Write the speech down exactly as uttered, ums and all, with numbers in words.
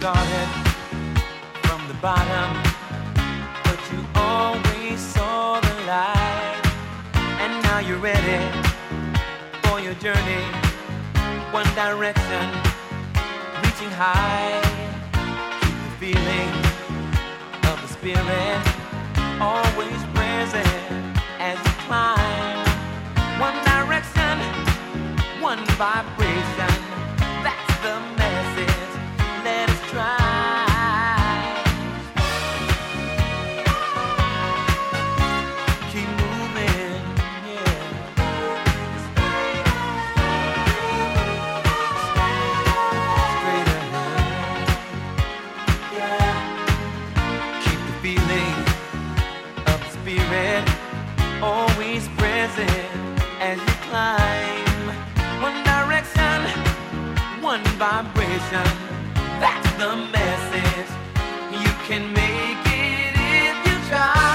started from the bottom, but you always saw the light. And now you're ready for your journey, one direction, reaching high. Keep the feeling of the spirit always present as you climb. One direction, one vibration, that's the message. Let us try. Keep moving, yeah. Straight ahead, yeah. Keep the feeling of the spirit always present as you climb. One direction, one vibration, that's the message. You can make it if you try.